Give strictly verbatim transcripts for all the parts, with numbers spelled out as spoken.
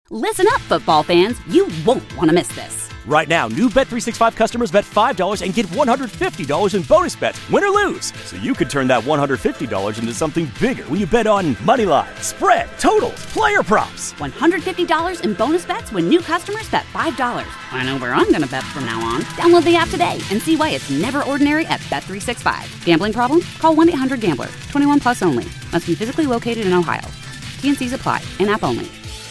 Listen up, football fans. You won't want to miss this. Right now, new Bet three sixty-five customers bet five dollars and get one hundred fifty dollars in bonus bets, win or lose. So you could turn that one hundred fifty dollars into something bigger when you bet on money line, spread, totals, player props. one hundred fifty dollars in bonus bets when new customers bet five dollars. I know where I'm going to bet from now on. Download the app today and see why it's never ordinary at Bet three sixty-five. Gambling problem? Call one eight hundred gambler. twenty-one plus only. Must be physically located in Ohio. T N Cs apply. In-app only.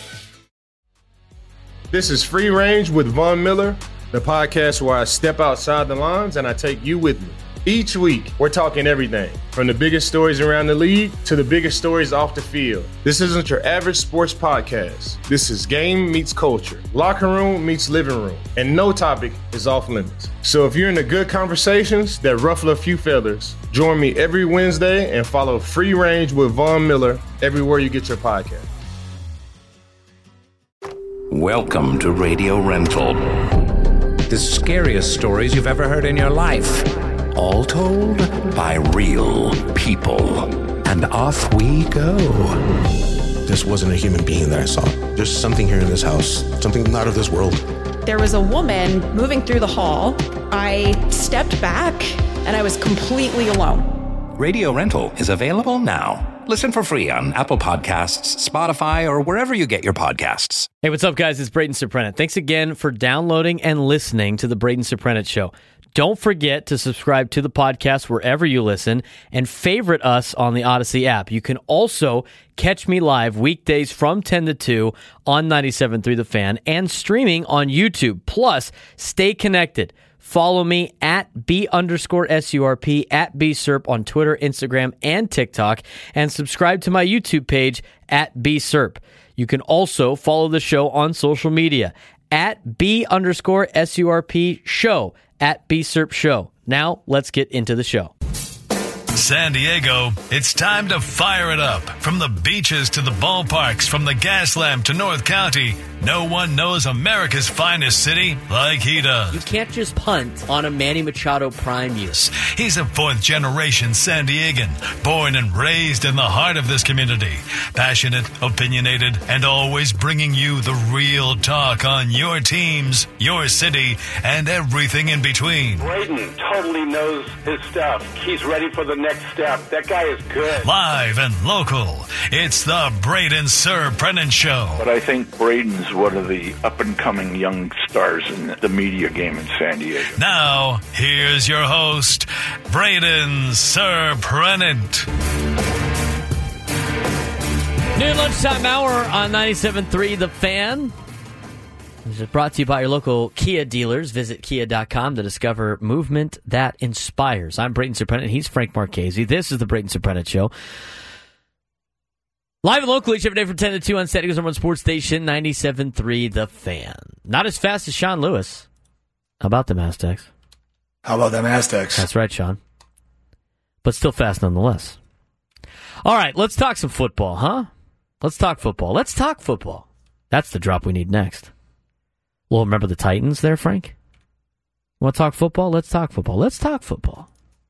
This is Free Range with Von Miller, the podcast where I step outside the lines and I take you with me. Each week, we're talking everything, from the biggest stories around the league to the biggest stories off the field. This isn't your average sports podcast. This is game meets culture, locker room meets living room, and no topic is off limits. So if you're into good conversations that ruffle a few feathers, join me every Wednesday and follow Free Range with Von Miller everywhere you get your podcast. Welcome to Radio Rental. The scariest stories you've ever heard in your life. All told by real people. And off we go. This wasn't a human being that I saw. There's something here in this house. Something not of this world. There was a woman moving through the hall. I stepped back and I was completely alone. Radio Rental is available now. Listen for free on Apple Podcasts, Spotify, or wherever you get your podcasts. Hey, what's up, guys? It's Braden Surprenant. Thanks again for downloading and listening to the Braden Surprenant Show. Don't forget to subscribe to the podcast wherever you listen and favorite us on the Odyssey app. You can also catch me live weekdays from ten to two on ninety-seven point three The Fan and streaming on YouTube. Plus, stay connected. Follow me at B underscore S-U-R-P, at B-Serp on Twitter, Instagram, and TikTok, and subscribe to my YouTube page at B-Serp. You can also follow the show on social media at B underscore S-U-R-P show, at B-Serp show. Now, let's get into the show. San Diego, it's time to fire it up. From the beaches to the ballparks, from the Gaslamp to North County, no one knows America's finest city like he does. You can't just punt on a Manny Machado prime use. He's a fourth-generation San Diegan, born and raised in the heart of this community. Passionate, opinionated, and always bringing you the real talk on your teams, your city, and everything in between. Braden totally knows his stuff. He's ready for the next step. That guy is good. Live and local, it's the Braden Surprenant Show. But I think Braden's one of the up-and-coming young stars in the media game in San Diego. Now, here's your host, Braden Surprenant. Noon lunchtime hour on ninety-seven point three The Fan. This is brought to you by your local Kia dealers. Visit kia dot com to discover movement that inspires. I'm Braden Surprenant. He's Frank Marchese. This is the Braden Surprenant Show. Live and local each every day from ten to two on San Diego's number one sports station, ninety-seven point three The Fan. Not as fast as Sean Lewis. How about them Aztecs? How about them Aztecs? That's right, Sean. But still fast nonetheless. All right, let's talk some football, huh? Let's talk football. Let's talk football. That's the drop we need next. Well, remember the Titans there, Frank? Want to talk football? Let's talk football. Let's talk football.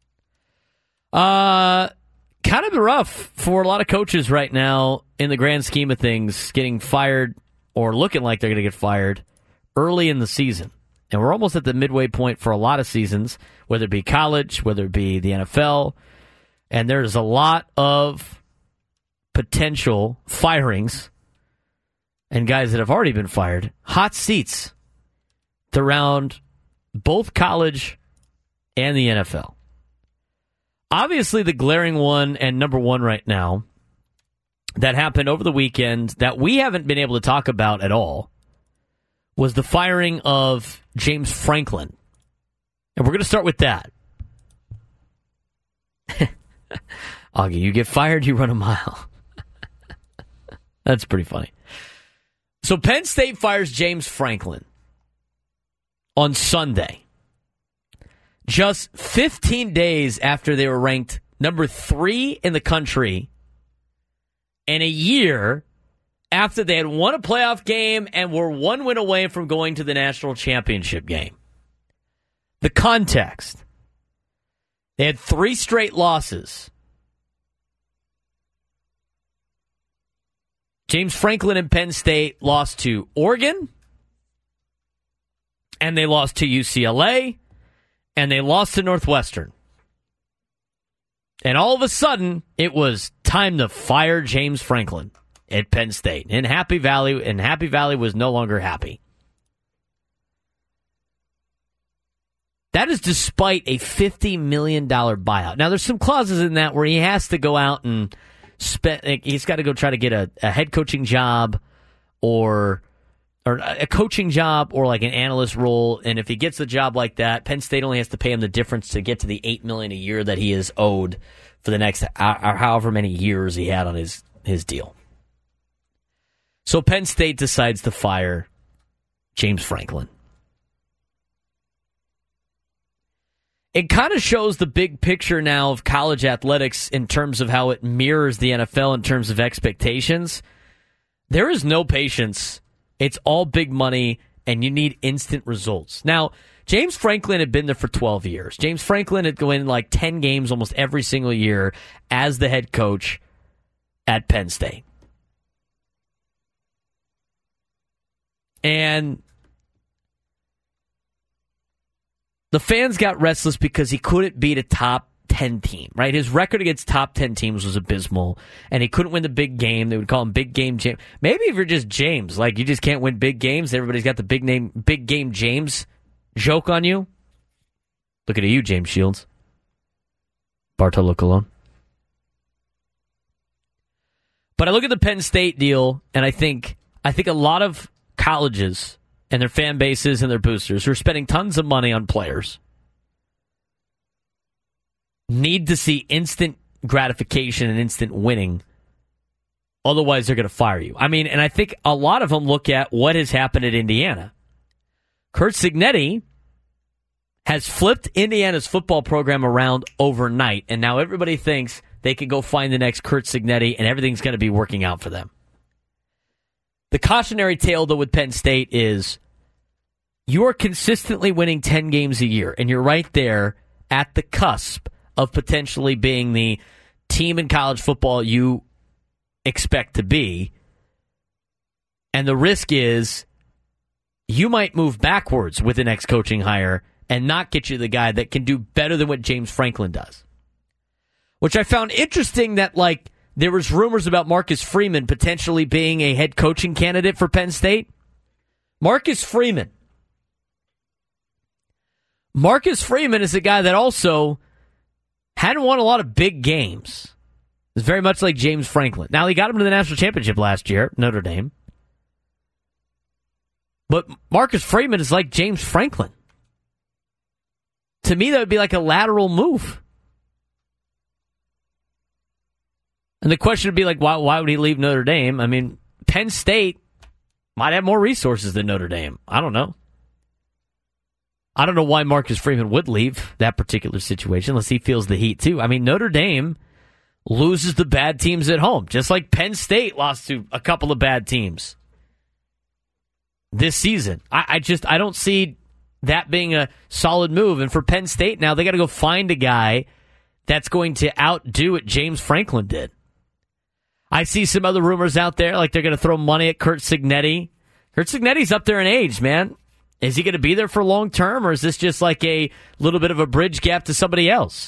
Uh, kind of rough for a lot of coaches right now in the grand scheme of things, getting fired or looking like they're going to get fired early in the season. And we're almost at the midway point for a lot of seasons, whether it be college, whether it be the N F L. And there's a lot of potential firings and guys that have already been fired, hot seats around both college and the N F L. Obviously, the glaring one and number one right now that happened over the weekend that we haven't been able to talk about at all was the firing of James Franklin. And we're going to start with that. Augie, you get fired, you run a mile. That's pretty funny. So Penn State fires James Franklin on Sunday, just fifteen days after they were ranked number three in the country, and a year after they had won a playoff game and were one win away from going to the national championship game. The context: they had three straight losses James Franklin and Penn State lost to Oregon, and they lost to U C L A, and they lost to Northwestern. And all of a sudden, it was time to fire James Franklin at Penn State. And Happy Valley, and Happy Valley was no longer happy. That is despite a fifty million dollars buyout. Now, there's some clauses in that where he has to go out and spend, he's got to go try to get a, a head coaching job or or a coaching job or like an analyst role. And if he gets a job like that, Penn State only has to pay him the difference to get to the eight million dollars a year that he is owed for the next uh, however many years he had on his, his deal. So Penn State decides to fire James Franklin. It kind of shows the big picture now of college athletics in terms of how it mirrors the N F L in terms of expectations. There is no patience. It's all big money, and you need instant results. Now, James Franklin had been there for twelve years. James Franklin had gone in like ten games almost every single year as the head coach at Penn State. And the fans got restless because he couldn't beat a top ten team, right? His record against top ten teams was abysmal, and he couldn't win the big game. They would call him Big Game James. Maybe if you're just James, like you just can't win big games, everybody's got the big name, Big Game James joke on you. Look at you, James Shields. Bartolo Colon. But I look at the Penn State deal, and I think I think a lot of colleges and their fan bases and their boosters who are spending tons of money on players need to see instant gratification and instant winning. Otherwise, they're going to fire you. I mean, and I think a lot of them look at what has happened at Indiana. Curt Cignetti has flipped Indiana's football program around overnight, and now everybody thinks they can go find the next Curt Cignetti, and everything's going to be working out for them. The cautionary tale, though, with Penn State is you are consistently winning ten games a year, and you're right there at the cusp of potentially being the team in college football you expect to be. And the risk is you might move backwards with the next coaching hire and not get you the guy that can do better than what James Franklin does. Which I found interesting that, like, there was rumors about Marcus Freeman potentially being a head coaching candidate for Penn State. Marcus Freeman. Marcus Freeman is a guy that also hadn't won a lot of big games. It's very much like James Franklin. Now, he got him to the national championship last year, Notre Dame. But Marcus Freeman is like James Franklin. To me, that would be like a lateral move. And the question would be like, why, why would he leave Notre Dame? I mean, Penn State might have more resources than Notre Dame. I don't know. I don't know why Marcus Freeman would leave that particular situation unless he feels the heat too. I mean, Notre Dame loses the bad teams at home, just like Penn State lost to a couple of bad teams this season. I, I just, I don't see that being a solid move. And for Penn State now, they got to go find a guy that's going to outdo what James Franklin did. I see some other rumors out there, like they're going to throw money at Curt Cignetti. Curt Cignetti's up there in age, man. Is he going to be there for long term, or is this just like a little bit of a bridge gap to somebody else?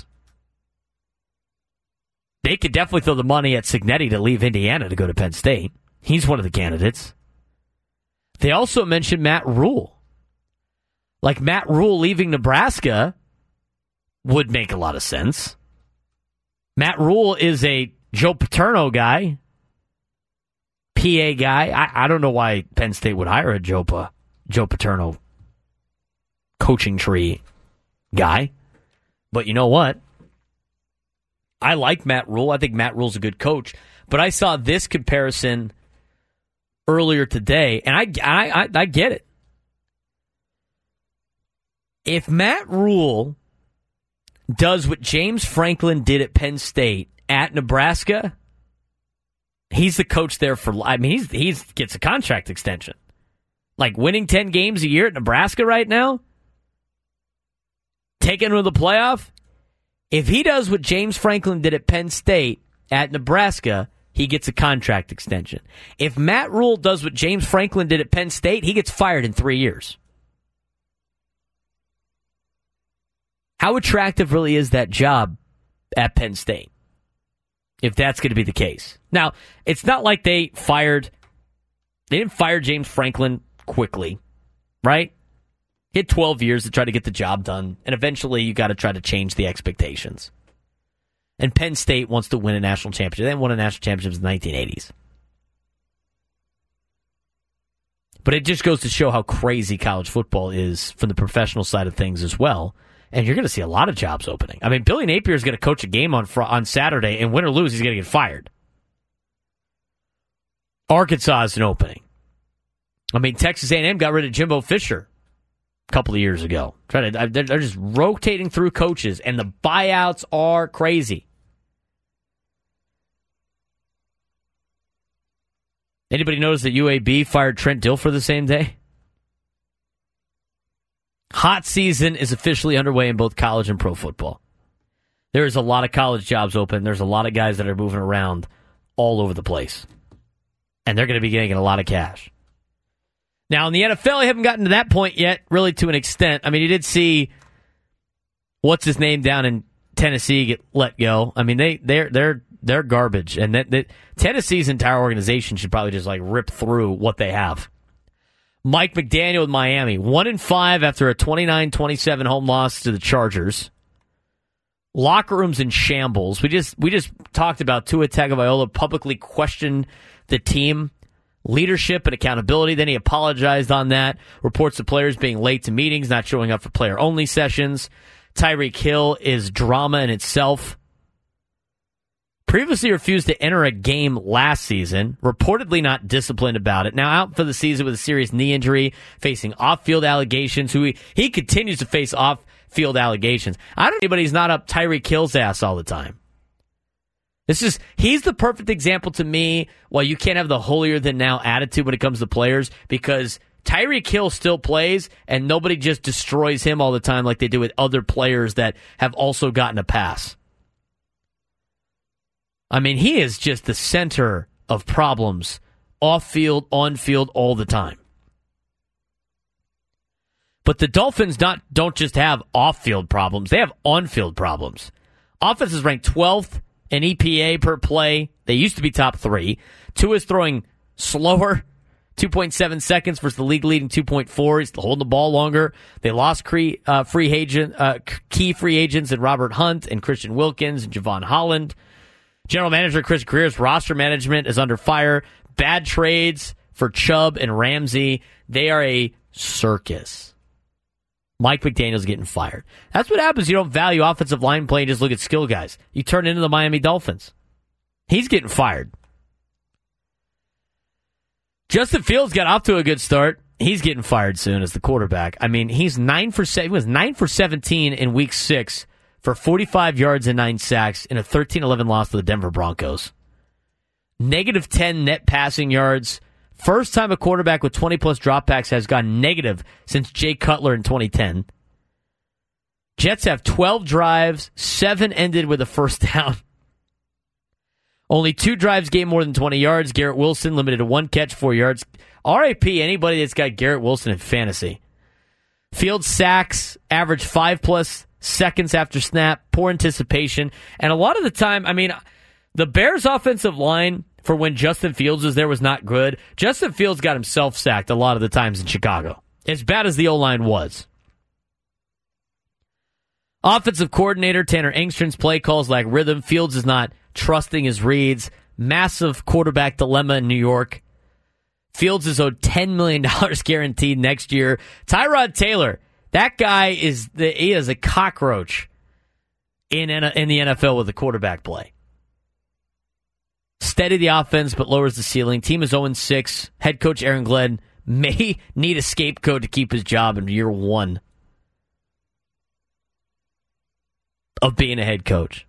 They could definitely throw the money at Cignetti to leave Indiana to go to Penn State. He's one of the candidates. They also mentioned Matt Rule. Like, Matt Rule leaving Nebraska would make a lot of sense. Matt Rule is a Joe Paterno guy, P A guy. I, I don't know why Penn State would hire a Joe, pa, Joe Paterno coaching tree guy. But you know what? I like Matt Rule. I think Matt Rule's a good coach. But I saw this comparison earlier today, and I, I, I, I get it. If Matt Rule does what James Franklin did at Penn State at Nebraska, he's the coach there for, I mean, he's he's gets a contract extension. Like winning ten games a year at Nebraska right now, taking him to the playoff. If he does what James Franklin did at Penn State at Nebraska, he gets a contract extension. If Matt Rule does what James Franklin did at Penn State, he gets fired in three years. How attractive really is that job at Penn State, if that's going to be the case? Now, it's not like they fired, they didn't fire James Franklin quickly, right? He had twelve years to try to get the job done, and eventually you got to try to change the expectations. And Penn State wants to win a national championship. They haven't won a national championship in the nineteen eighties. But it just goes to show how crazy college football is from the professional side of things as well. And you're going to see a lot of jobs opening. I mean, Billy Napier is going to coach a game on fr- on Saturday, and win or lose, he's going to get fired. Arkansas is an opening. I mean, Texas A and M got rid of Jimbo Fisher a couple of years ago. Try to, they're, they're just rotating through coaches, and the buyouts are crazy. Anybody notice that U A B fired Trent Dilfer the same day? Hot season is officially underway in both college and pro football. There is a lot of college jobs open. There's a lot of guys that are moving around all over the place. And they're going to be getting a lot of cash. Now, in the N F L, I haven't gotten to that point yet, really to an extent. I mean, you did see what's his name down in Tennessee get let go. I mean, they, they're they're they're garbage. And that, that Tennessee's entire organization should probably just like rip through what they have. Mike McDaniel with Miami, one and five after a twenty-nine twenty-seven home loss to the Chargers. Locker rooms in shambles. We just we just talked about Tua Tagovailoa publicly questioned the team leadership and accountability. Then he apologized on that. Reports of players being late to meetings, not showing up for player-only sessions. Tyreek Hill is drama in itself. Previously refused to enter a game last season, reportedly not disciplined about it. Now out for the season with a serious knee injury, facing off-field allegations. Who he, he continues to face off-field allegations. I don't know anybody's not up Tyreek Hill's ass all the time. This is he's the perfect example to me why you can't have the holier-than-now attitude when it comes to players, because Tyreek Hill still plays, and nobody just destroys him all the time like they do with other players that have also gotten a pass. I mean, he is just the center of problems, off-field, on-field, all the time. But the Dolphins not don't just have off-field problems, they have on-field problems. Offense is ranked twelfth in E P A per play. They used to be top three. Tua is throwing slower, two point seven seconds versus the league-leading two point four. He's holding the ball longer. They lost free, uh, free agent, uh, key free agents in Robert Hunt and Christian Wilkins and Javon Holland. General Manager Chris Greer's roster management is under fire. Bad trades for Chubb and Ramsey. They are a circus. Mike McDaniel's getting fired. That's what happens. You don't value offensive line play and just look at skill guys. You turn into the Miami Dolphins. He's getting fired. Justin Fields got off to a good start. He's getting fired soon as the quarterback. I mean, he's nine for seven. He was nine for seventeen in week six for forty-five yards and nine sacks in a thirteen eleven loss to the Denver Broncos. Negative ten net passing yards. First time a quarterback with twenty-plus dropbacks has gone negative since Jay Cutler in twenty ten. Jets have twelve drives. Seven ended with a first down. Only two drives gained more than twenty yards. Garrett Wilson limited to one catch, four yards. R I P anybody that's got Garrett Wilson in fantasy. Field sacks average five-plus seconds after snap, poor anticipation. And a lot of the time, I mean, the Bears' offensive line for when Justin Fields was there was not good. Justin Fields got himself sacked a lot of the times in Chicago, as bad as the O-line was. Offensive coordinator Tanner Engstrand's play calls lack rhythm. Fields is not trusting his reads. Massive quarterback dilemma in New York. Fields is owed ten million dollars guaranteed next year. Tyrod Taylor, that guy is the, he is a cockroach in, in the N F L with the quarterback play. Steady the offense, but lowers the ceiling. Team is oh and six. Head coach Aaron Glenn may need a scapegoat to keep his job in year one of being a head coach.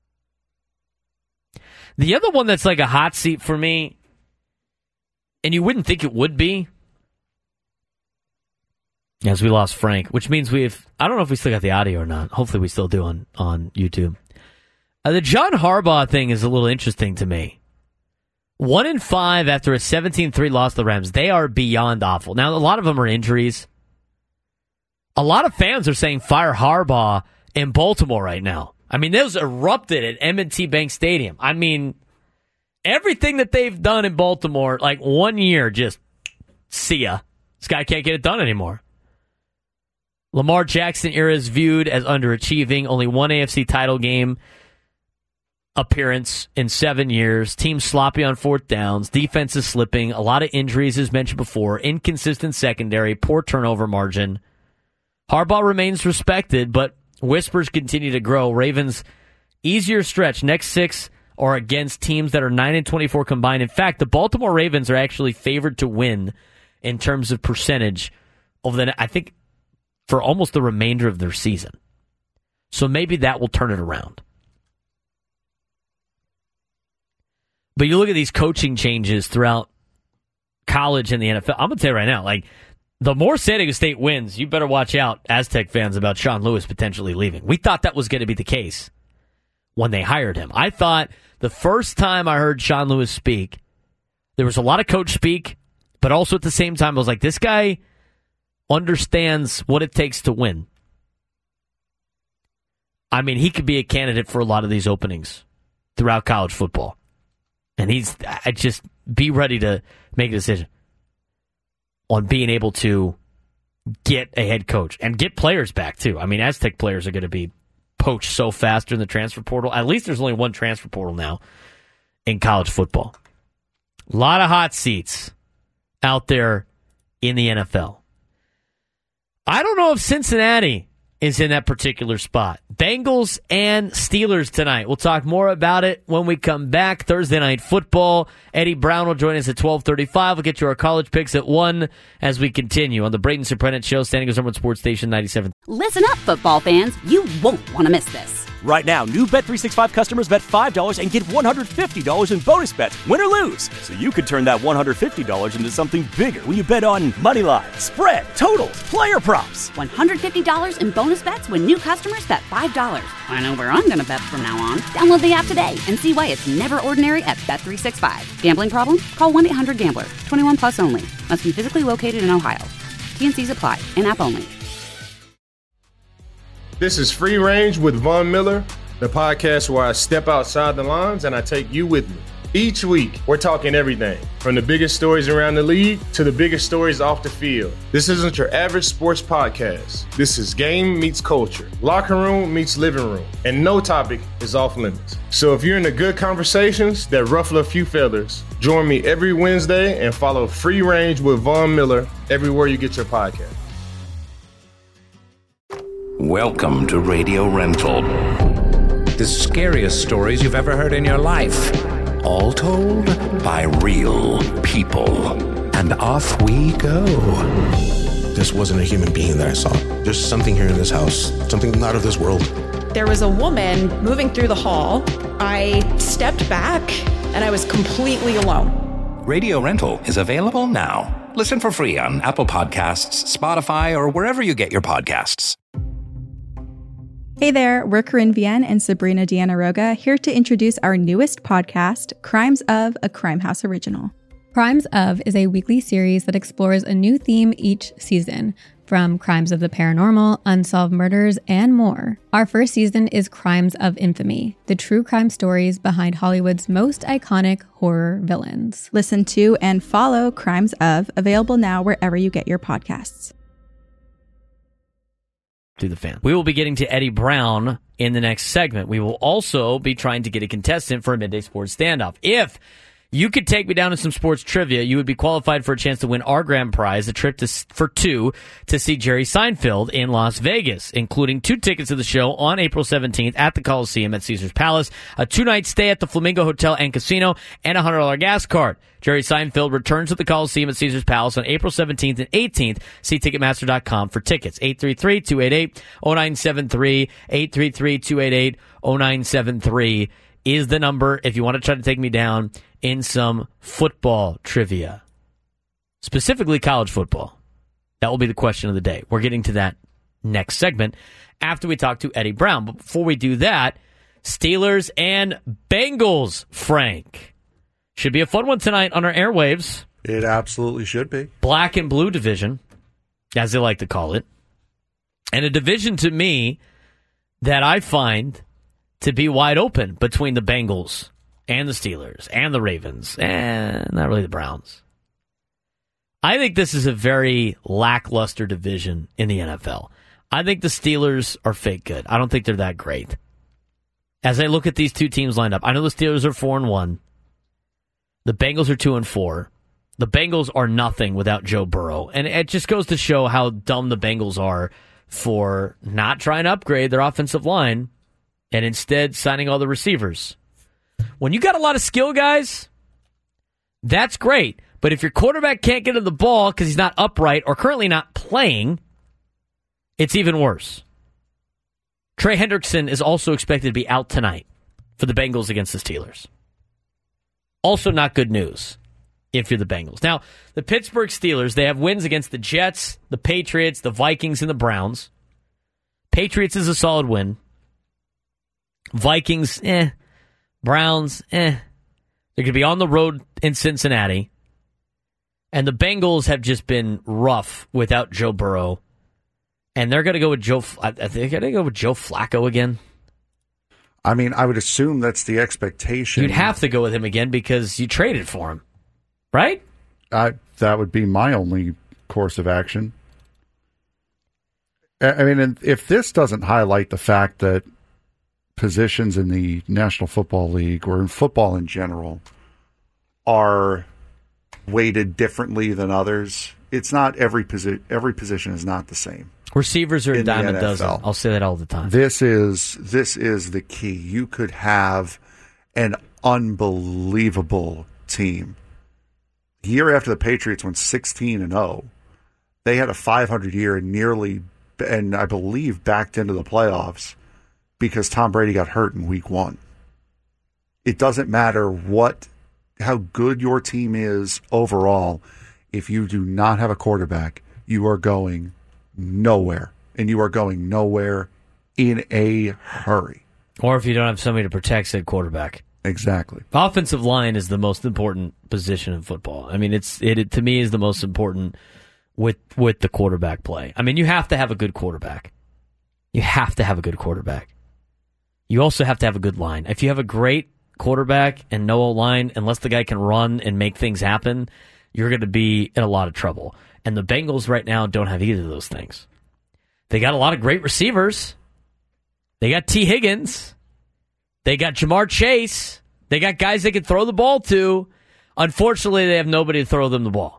The other one that's like a hot seat for me, and you wouldn't think it would be, as we lost Frank, which means we've, I don't know if we still got the audio or not. Hopefully we still do on, on YouTube. Uh, the John Harbaugh thing is a little interesting to me. One in five after a seventeen three loss to the Rams. They are beyond awful. Now, a lot of them are injuries. A lot of fans are saying fire Harbaugh in Baltimore right now. I mean, those erupted at M and T Bank Stadium. I mean, everything that they've done in Baltimore, like one year, just see ya. This guy can't get it done anymore. Lamar Jackson era is viewed as underachieving. Only one A F C title game appearance in seven years. Team sloppy on fourth downs. Defense is slipping. A lot of injuries, as mentioned before. Inconsistent secondary. Poor turnover margin. Harbaugh remains respected, but whispers continue to grow. Ravens, easier stretch. Next six are against teams that are nine and twenty-four combined. In fact, the Baltimore Ravens are actually favored to win in terms of percentage over the, I think, for almost the remainder of their season. So maybe that will turn it around. But you look at these coaching changes throughout college and the N F L. I'm going to tell you right now, like, the more San Diego State wins, you better watch out, Aztec fans, about Sean Lewis potentially leaving. We thought that was going to be the case when they hired him. I thought the first time I heard Sean Lewis speak, there was a lot of coach speak, but also at the same time, I was like, this guy understands what it takes to win. I mean, he could be a candidate for a lot of these openings throughout college football. And he's, I just, be ready to make a decision on being able to get a head coach and get players back, too. I mean, Aztec players are going to be poached so fast in the transfer portal. At least there's only one transfer portal now in college football. A lot of hot seats out there in the N F L. I don't know if Cincinnati is in that particular spot. Bengals and Steelers tonight. We'll talk more about it when we come back. Thursday Night Football. Eddie Brown will join us at twelve thirty-five. We'll get you our college picks at one as we continue on the Braden Surprenant Show, San Diego's number one sports station, ninety-seven. Listen up, football fans. You won't want to miss this. Right now, new Bet three sixty-five customers bet five dollars and get one hundred fifty dollars in bonus bets, win or lose. So you could turn that one hundred fifty dollars into something bigger when you bet on money lines, spread, totals, player props. one hundred fifty dollars in bonus bets when new customers bet five dollars. I know where I'm going to bet from now on. Download the app today and see why it's never ordinary at Bet three sixty-five. Gambling problem? Call one eight hundred gambler. twenty-one plus only. Must be physically located in Ohio. T N Cs apply. In-app only. This is Free Range with Von Miller, the podcast where I step outside the lines and I take you with me. Each week, we're talking everything from the biggest stories around the league to the biggest stories off the field. This isn't your average sports podcast. This is game meets culture, locker room meets living room, and no topic is off limits. So if you're into good conversations that ruffle a few feathers, join me every Wednesday and follow Free Range with Von Miller everywhere you get your podcast. Welcome to Radio Rental. The scariest stories you've ever heard in your life. All told by real people. And off we go. This wasn't a human being that I saw. There's something here in this house, something not of this world. There was a woman moving through the hall. I stepped back and I was completely alone. Radio Rental is available now. Listen for free on Apple Podcasts, Spotify, or wherever you get your podcasts. Hey there, we're Corinne Vienne and Sabrina Deanna Roga, here to introduce our newest podcast, Crimes of, a Crime House original. Crimes of is a weekly series that explores a new theme each season, from crimes of the paranormal, unsolved murders, and more. Our first season is Crimes of Infamy, the true crime stories behind Hollywood's most iconic horror villains. Listen to and follow Crimes of, available now wherever you get your podcasts. To the fan. We will be getting to Eddie Brown in the next segment. We will also be trying to get a contestant for a Midday Sports Standoff. If you could take me down to some sports trivia, you would be qualified for a chance to win our grand prize, a trip to, for two to see Jerry Seinfeld in Las Vegas, including two tickets to the show on April seventeenth at the Coliseum at Caesars Palace, a two-night stay at the Flamingo Hotel and Casino, and a one hundred dollars gas card. Jerry Seinfeld returns to the Coliseum at Caesars Palace on April seventeenth and eighteenth. See Ticketmaster dot com for tickets. eight three three, two eight eight, zero nine seven three, eight three three, two eight eight, zero nine seven three is the number if you want to try to take me down in some football trivia, specifically college football. That will be the question of the day. We're getting to that next segment after we talk to Eddie Brown. But before we do that, Steelers and Bengals, Frank. Should be a fun one tonight on our airwaves. It absolutely should be. Black and blue division, as they like to call it. And a division to me that I find to be wide open between the Bengals and the Steelers and the Ravens and not really the Browns. I think this is a very lackluster division in the N F L. I think the Steelers are fake good. I don't think they're that great. As I look at these two teams lined up, I know the Steelers are four and one. The Bengals are two and four. The Bengals are nothing without Joe Burrow. And it just goes to show how dumb the Bengals are for not trying to upgrade their offensive line and instead signing all the receivers. When you got a lot of skill, guys, that's great. But if your quarterback can't get to the ball because he's not upright or currently not playing, it's even worse. Trey Hendrickson is also expected to be out tonight for the Bengals against the Steelers. Also not good news if you're the Bengals. Now, the Pittsburgh Steelers, they have wins against the Jets, the Patriots, the Vikings, and the Browns. Patriots is a solid win. Vikings, eh. Browns, eh. They're going to be on the road in Cincinnati. And the Bengals have just been rough without Joe Burrow. And they're going to go with Joe. I think they're going to go with Joe Flacco again. I mean, I would assume that's the expectation. You'd have to go with him again because you traded for him, right? I, that would be my only course of action. I mean, if this doesn't highlight the fact that positions in the National Football League or in football in general are weighted differently than others, it's not every posi- every position is not the same. Receivers are a in dime the a dozen. I'll say that all the time. This is this is the key. You could have an unbelievable team. The year after the Patriots went sixteen and oh, they had a five hundred year and nearly, and I believe backed into the playoffs because Tom Brady got hurt in week one. It doesn't matter what, how good your team is overall. If you do not have a quarterback, you are going nowhere, and you are going nowhere in a hurry. Or if you don't have somebody to protect said quarterback. Exactly. Offensive line is the most important position in football. I mean, it's it, it to me is the most important with with the quarterback play. I mean, you have to have a good quarterback. You have to have a good quarterback. You also have to have a good line. If you have a great quarterback and no line, unless the guy can run and make things happen, you're going to be in a lot of trouble. And the Bengals right now don't have either of those things. They got a lot of great receivers. They got T. Higgins. They got Jamar Chase. They got guys they can throw the ball to. Unfortunately, they have nobody to throw them the ball,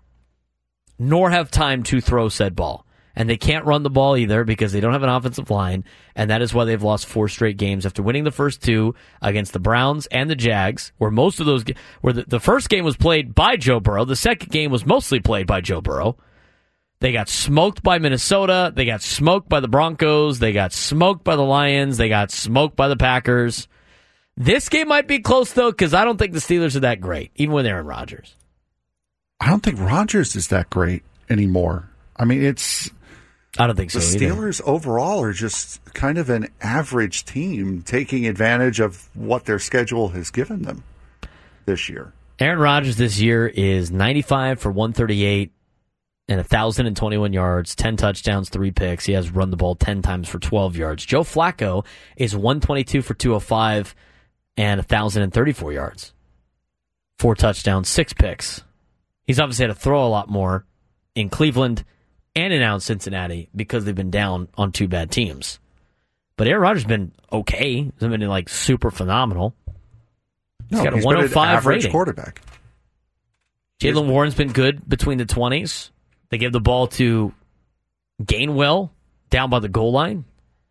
nor have time to throw said ball. And they can't run the ball either because they don't have an offensive line, and that is why they've lost four straight games after winning the first two against the Browns and the Jags, where most of those, where the, the first game was played by Joe Burrow, the second game was mostly played by Joe Burrow. They got smoked by Minnesota, they got smoked by the Broncos, they got smoked by the Lions, they got smoked by the Packers. This game might be close, though, because I don't think the Steelers are that great, even with Aaron Rodgers. I don't think Rodgers is that great anymore. I mean, it's... I don't think so The either. Steelers overall are just kind of an average team taking advantage of what their schedule has given them this year. Aaron Rodgers this year is ninety-five for one thirty-eight and one thousand twenty-one yards, ten touchdowns, three picks. He has run the ball ten times for twelve yards. Joe Flacco is one twenty-two for two oh five and one thousand thirty-four yards. Four touchdowns, six picks. He's obviously had to throw a lot more in Cleveland and in now Cincinnati because they've been down on two bad teams. But Aaron Rodgers has been okay. He hasn't been like super phenomenal. He's no, got a he's one oh five average rating. Quarterback. Jaylen Warren's been good between the twenties. They gave the ball to Gainwell down by the goal line.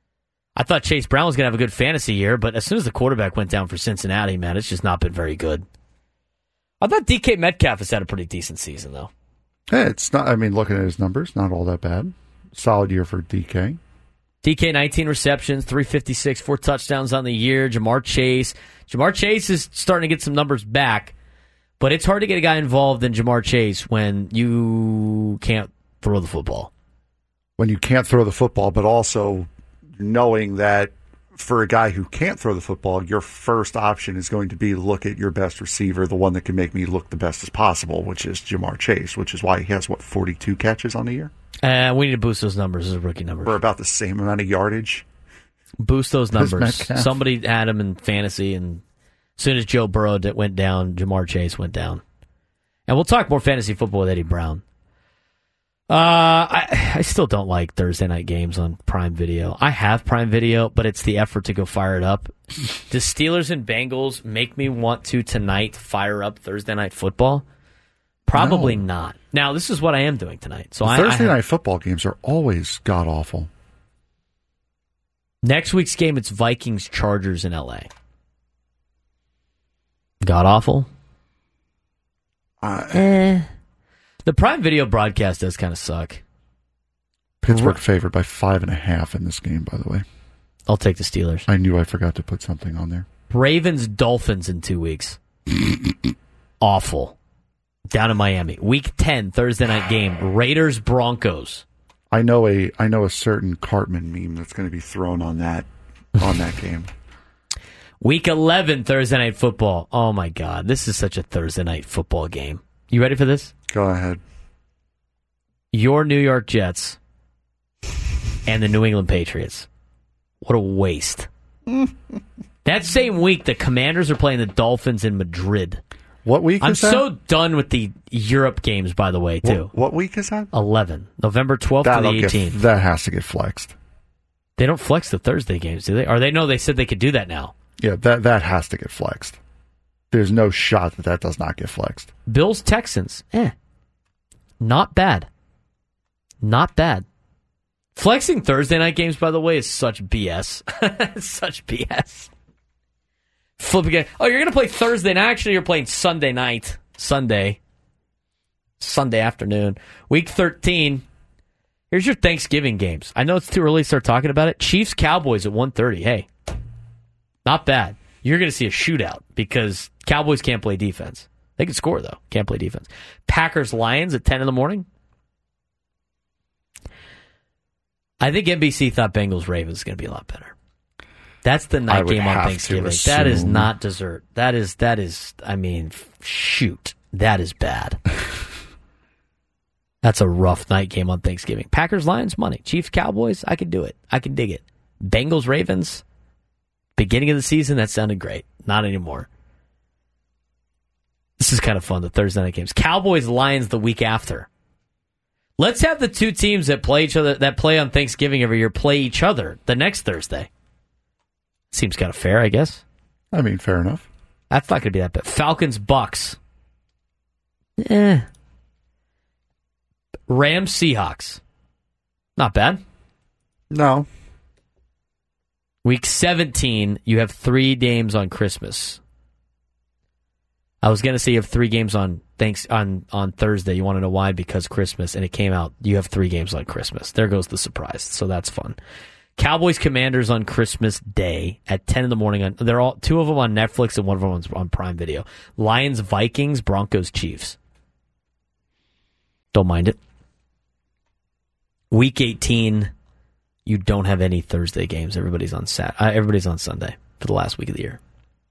I thought Chase Brown was going to have a good fantasy year, but as soon as the quarterback went down for Cincinnati, man, it's just not been very good. I thought D K Metcalf has had a pretty decent season, though. Yeah, it's not. I mean, looking at his numbers, not all that bad. Solid year for D K. D K, nineteen receptions, three fifty-six, four touchdowns on the year. Jamar Chase. Jamar Chase is starting to get some numbers back, but it's hard to get a guy involved in Jamar Chase when you can't throw the football. When you can't throw the football, but also knowing that for a guy who can't throw the football, your first option is going to be look at your best receiver, the one that can make me look the best as possible, which is Jamar Chase, which is why he has, what, forty-two catches on the year? Uh, we need to boost those numbers as a rookie number. For about the same amount of yardage. Boost those numbers. Somebody had him in fantasy, and as soon as Joe Burrow went down, Jamar Chase went down. And we'll talk more fantasy football with Eddie Brown. Uh, I, I still don't like Thursday night games on Prime Video. I have Prime Video, but it's the effort to go fire it up. The Steelers and Bengals make me want to tonight fire up Thursday night football? Probably no. not. Now, this is what I am doing tonight. So I, Thursday I have, night football games are always god-awful. Next week's game, it's Vikings-Chargers in L A. God-awful? Uh, eh. The Prime Video broadcast does kind of suck. Pittsburgh favored by five and a half in this game, by the way. I'll take the Steelers. I knew I forgot to put something on there. Ravens-Dolphins in two weeks. Awful. Down in Miami. Week ten, Thursday night game. Raiders-Broncos. I know a I know a certain Cartman meme that's going to be thrown on that on that game. Week eleven, Thursday night football. Oh, my God. This is such a Thursday night football game. You ready for this? Go ahead. Your New York Jets and the New England Patriots. What a waste. That same week, the Commanders are playing the Dolphins in Madrid. What week I'm is that? so done with the Europe games, by the way, too. What, what week is that? eleven. November twelfth to the eighteenth. Get, that has to get flexed. They don't flex the Thursday games, do they? Or they know they said they could do that now. Yeah, that that has to get flexed. There's no shot that that does not get flexed. Bills, Texans. Eh. Not bad. Not bad. Flexing Thursday night games, by the way, is such B S. Such B S. Flip again. Oh, you're going to play Thursday night. Actually, you're playing Sunday night. Sunday. Sunday afternoon. Week thirteen. Here's your Thanksgiving games. I know it's too early to start talking about it. Chiefs, Cowboys at one thirty. Hey. Not bad. You're going to see a shootout because Cowboys can't play defense. They can score, though. Can't play defense. Packers, Lions at ten in the morning. I think N B C thought Bengals, Ravens is going to be a lot better. That's the night game on Thanksgiving. That is not dessert. That is, that is, I mean, shoot. That is bad. That's a rough night game on Thanksgiving. Packers, Lions, money. Chiefs, Cowboys, I can do it. I can dig it. Bengals, Ravens, beginning of the season, that sounded great. Not anymore. This is kind of fun, the Thursday night games. Cowboys, Lions the week after. Let's have the two teams that play each other, that play on Thanksgiving every year, play each other the next Thursday. Seems kind of fair, I guess. I mean, fair enough. That's not going to be that bad. Falcons, Bucks. Eh. Rams, Seahawks. Not bad. No. Week seventeen, you have three games on Christmas. I was going to say you have three games on thanks on, on Thursday. You want to know why? Because Christmas, and it came out. You have three games on Christmas. There goes the surprise. So that's fun. Cowboys, Commanders on Christmas Day at ten in the morning. On, they're all two of them on Netflix and one of them on, on Prime Video. Lions, Vikings, Broncos, Chiefs. Don't mind it. Week eighteen, you don't have any Thursday games. Everybody's on Sat. Uh, everybody's on Sunday for the last week of the year.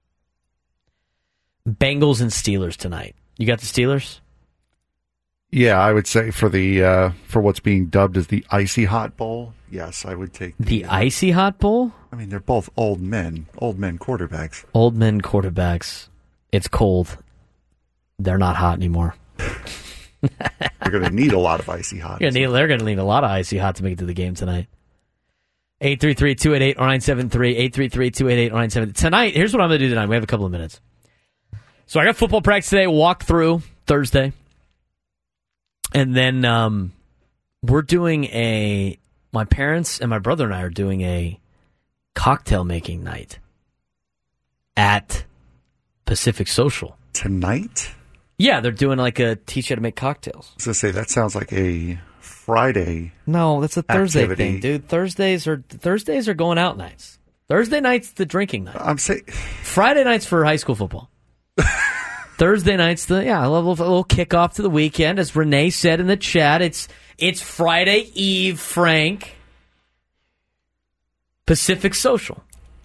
Bengals and Steelers tonight. You got the Steelers? Yeah, I would say for the uh, for what's being dubbed as the Icy Hot Bowl, yes, I would take the, the Icy Hot Bowl. I mean, they're both old men, old men quarterbacks. Old men quarterbacks. It's cold. They're not hot anymore. They're going to need a lot of icy hot. They're going to need a lot of icy hot to make it to the game tonight. eight three three, two eight eight, nine seven three, eight three three, two eight eight, nine seven three. Tonight, here's what I'm going to do tonight. We have a couple of minutes. So I got football practice today, walk through Thursday. And then um, we're doing a, my parents and my brother and I are doing a cocktail making night at Pacific Social. Tonight? Yeah, they're doing like a teach you how to make cocktails. I was going to say, that sounds like a Friday No, that's a Thursday activity. thing, dude. Thursdays are Thursdays are going out nights. Thursday night's the drinking night. I'm saying Friday night's for high school football. Thursday night's the yeah, a little, a little kickoff to the weekend, as Renee said in the chat. It's it's Friday Eve, Frank. Pacific Social.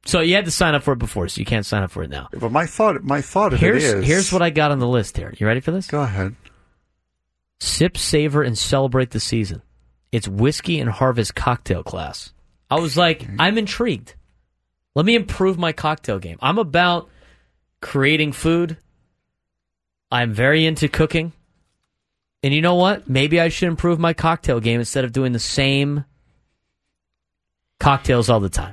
So you had to sign up for it before, so you can't sign up for it now. But my thought, my thought of here's, it is... Here's what I got on the list here. You ready for this? Go ahead. Sip, savor, and celebrate the season. It's Whiskey and Harvest cocktail class. I was like, okay. I'm intrigued. Let me improve my cocktail game. I'm about creating food. I'm very into cooking. And you know what? Maybe I should improve my cocktail game instead of doing the same cocktails all the time.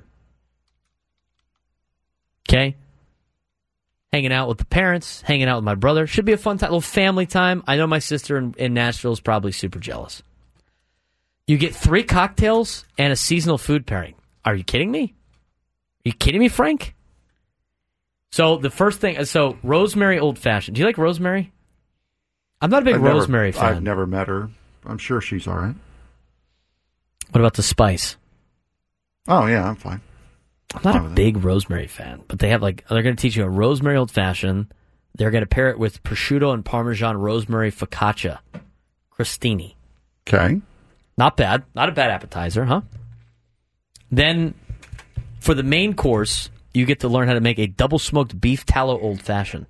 Okay? Hanging out with the parents, hanging out with my brother. Should be a fun time, a little family time. I know my sister in, in Nashville is probably super jealous. You get three cocktails and a seasonal food pairing. Are you kidding me? Are you kidding me, Frank? So the first thing, so rosemary old fashioned. Do you like rosemary? I'm not a big I've rosemary never, fan. I've never met her. I'm sure she's all right. What about the spice? Oh, yeah, I'm fine. I'm not a big rosemary fan, but they have like, they're going to teach you a rosemary old fashioned. They're going to pair it with prosciutto and Parmesan rosemary focaccia. Crostini. Okay. Not bad. Not a bad appetizer, huh? Then, for the main course, you get to learn how to make a double smoked beef tallow old fashioned.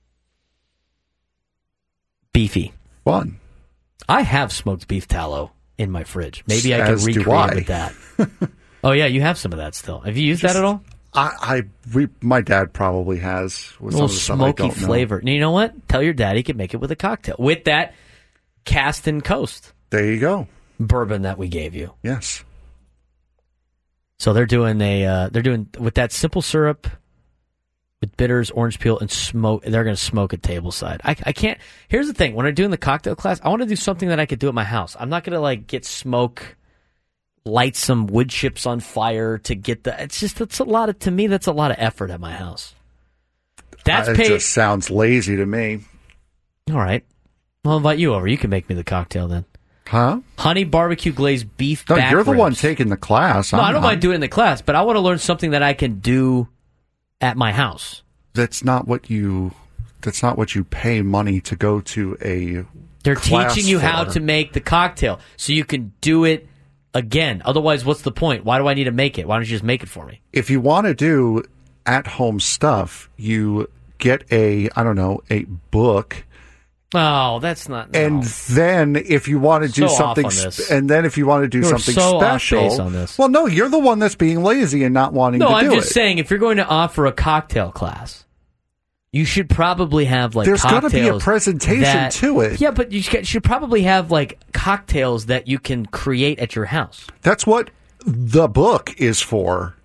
Beefy. Fun. I have smoked beef tallow in my fridge. Maybe I can As recreate do I. it with that. Oh, yeah, you have some of that still. Have you used Just, that at all? I, I we, my dad probably has. With a little some of the smoky flavor. And you know what? Tell your dad he can make it with a cocktail. With that Caston Coast. There you go. Bourbon that we gave you. Yes. So they're doing a uh, they're doing with that simple syrup with bitters, orange peel, and smoke. They're going to smoke at tableside. I, I can't. Here's the thing: when I'm doing the cocktail class, I want to do something that I could do at my house. I'm not going to like get smoke, light some wood chips on fire to get the. It's just it's a lot of to me. That's a lot of effort at my house. That's uh, it paid. Just sounds lazy to me. All right, I'll invite you over. You can make me the cocktail then. Huh? Honey barbecue glazed beef. No, back you're the ribs. one taking the class. No, I'm I don't not. mind doing it in the class, but I want to learn something that I can do at my house. That's not what you. That's not what you pay money to go to a. They're class teaching you for. how to make the cocktail, so you can do it again. Otherwise, what's the point? Why do I need to make it? Why don't you just make it for me? If you want to do at-home stuff, you get a. I don't know, a book. Oh, that's not. No. And then, if you want to do so something, off on this. and then if you want to do You're something so special, off base on this. well, no, you're the one that's being lazy and not wanting no, to I'm do it. just saying, if you're going to offer a cocktail class, you should probably have like There's got cocktails. to be a presentation that, to it. Yeah, but you should probably have like cocktails that you can create at your house. That's what the book is for.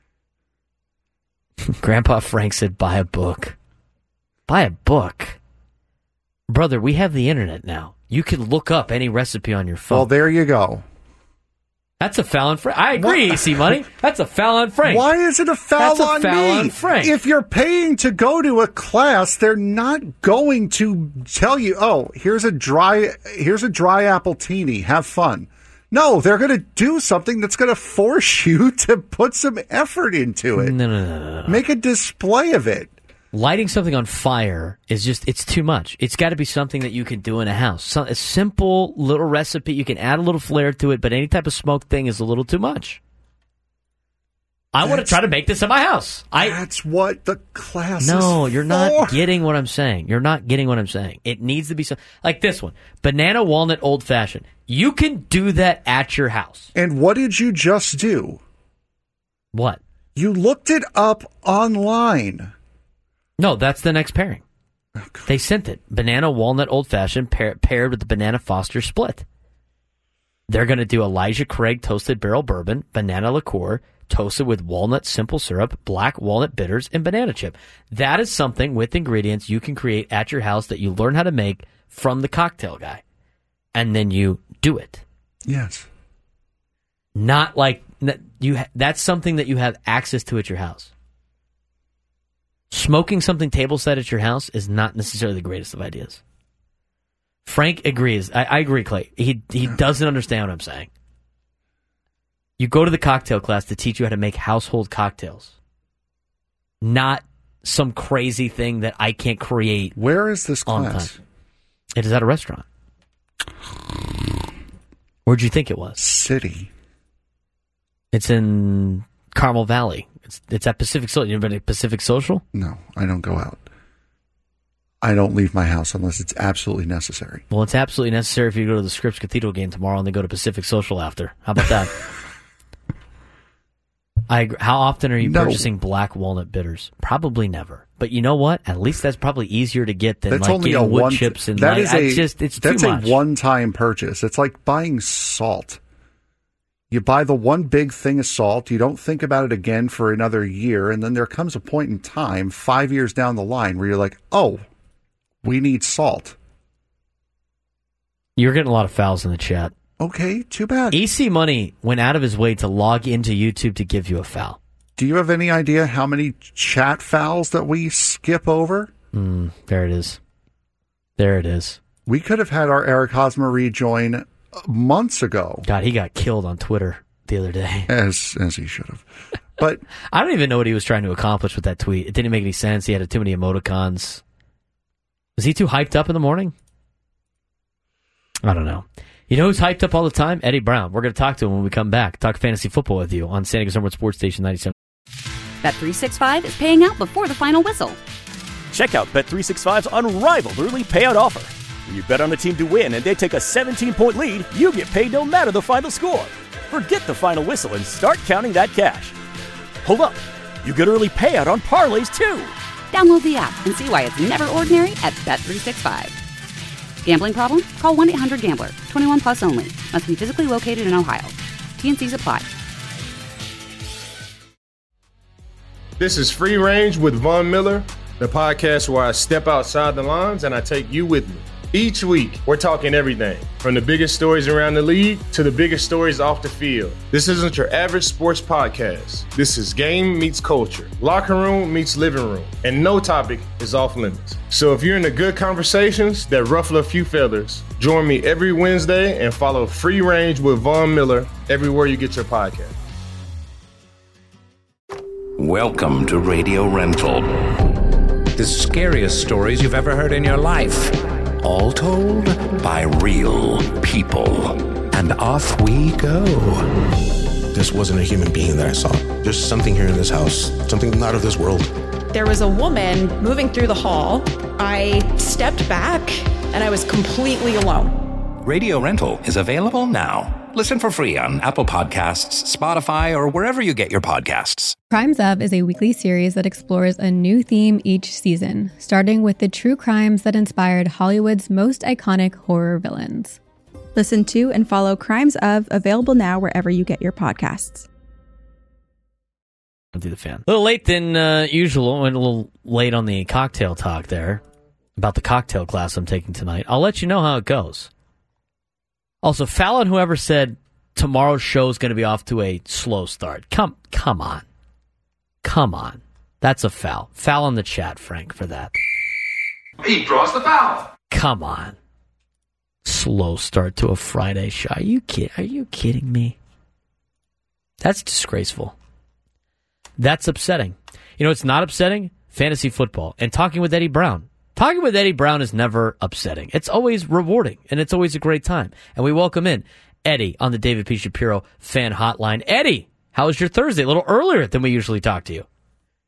Grandpa Frank said, "Buy a book. Buy a book." Brother, we have the internet now. You can look up any recipe on your phone. Well, there you go. That's a foul on Frank. I agree, E C Money. That's a foul on Frank. Why is it a foul That's a on foul me? on Frank. If you're paying to go to a class, they're not going to tell you, "Oh, here's a dry, here's a dry appletini. Have fun." No, they're going to do something that's going to force you to put some effort into it. No, no, no, no, no. Make a display of it. Lighting something on fire is just, it's too much. It's got to be something that you can do in a house. So, a simple little recipe, you can add a little flair to it, but any type of smoke thing is a little too much. I want to try to make this at my house. I, that's what the class no, is you're for. not getting what I'm saying. You're not getting what I'm saying. It needs to be some, like this one, banana walnut old fashioned. You can do that at your house. And what did you just do? What? You looked it up online. No, that's the next pairing. They sent it. Banana walnut old fashioned pair, paired with the banana Foster split. They're going to do Elijah Craig toasted barrel bourbon, banana liqueur, toasted with walnut simple syrup, black walnut bitters, and banana chip. That is something with ingredients you can create at your house that you learn how to make from the cocktail guy. And then you do it. Yes. Not like you. That's something that you have access to at your house. Smoking something table set at your house is not necessarily the greatest of ideas. Frank agrees. I, I agree, Clay. He he doesn't understand what I'm saying. You go to the cocktail class to teach you how to make household cocktails, not some crazy thing that I can't create. Where is this on class? time. It is at a restaurant. Where'd you think it was? City. It's in Carmel Valley. It's it's at Pacific Social. You ever been to Pacific Social? No, I don't go out. I don't leave my house unless it's absolutely necessary. Well, it's absolutely necessary if you go to the Scripps Cathedral game tomorrow and then go to Pacific Social after. How about that? I agree. How often are you No. purchasing black walnut bitters? Probably never. But you know what? At least that's probably easier to get than That's like only getting a wood one. chips and that like, is I a just it's that's too a much. one-time purchase. It's like buying salt. You buy the one big thing of salt. You don't think about it again for another year, and then there comes a point in time, five years down the line, where you're like, "Oh, we need salt." You're getting a lot of fouls in the chat. Okay, too bad. E C Money went out of his way to log into YouTube to give you a foul. Do you have any idea how many chat fouls that we skip over? Mm, there it is. There it is. We could have had our Eric Hosmer rejoin months ago. God, he got killed on Twitter the other day. As as he should have. But I don't even know what he was trying to accomplish with that tweet. It didn't make any sense. He had too many emoticons. Was he too hyped up in the morning? I don't know. You know who's hyped up all the time? Eddie Brown. We're going to talk to him when we come back. Talk fantasy football with you on San Diego's number one sports station ninety-seven. Bet three sixty-five is paying out before the final whistle. Check out Bet three sixty-five's unrivaled early payout offer. When you bet on a team to win and they take a seventeen-point lead, you get paid no matter the final score. Forget the final whistle and start counting that cash. Hold up. You get early payout on parlays, too. Download the app and see why it's never ordinary at Bet three sixty-five. Gambling problem? Call one eight hundred gambler. twenty-one plus only. Must be physically located in Ohio. T N Cs apply. This is Free Range with Von Miller, the podcast where I step outside the lines and I take you with me. Each week, we're talking everything from the biggest stories around the league to the biggest stories off the field. This isn't your average sports podcast. This is game meets culture, locker room meets living room, and no topic is off limits. So if you're into good conversations that ruffle a few feathers, join me every Wednesday and follow Free Range with Von Miller everywhere you get your podcast. Welcome to Radio Rental. The scariest stories you've ever heard in your life. All told by real people. And off we go. This wasn't a human being that I saw. There's something here in this house, something not of this world. There was a woman moving through the hall. I stepped back and I was completely alone. Radio Rental is available now. Listen for free on Apple Podcasts, Spotify, or wherever you get your podcasts. Crimes Of is a weekly series that explores a new theme each season, starting with the true crimes that inspired Hollywood's most iconic horror villains. Listen to and follow Crimes Of, available now wherever you get your podcasts. Do the fan. A little late than uh, usual. Went a little late on the cocktail talk there about the cocktail class I'm taking tonight. I'll let you know how it goes. Also, foul on whoever said tomorrow's show is going to be off to a slow start. Come, come on. Come on. That's a foul. Foul on the chat, Frank, for that. He draws the foul. Come on. Slow start to a Friday show. Are you kid- Are you kidding me? That's disgraceful. That's upsetting. You know, it's not upsetting? Fantasy football. And talking with Eddie Brown. Talking with Eddie Brown is never upsetting. It's always rewarding, and it's always a great time. And we welcome in Eddie on the David P. Shapiro fan hotline. Eddie, how was your Thursday? A little earlier than we usually talk to you.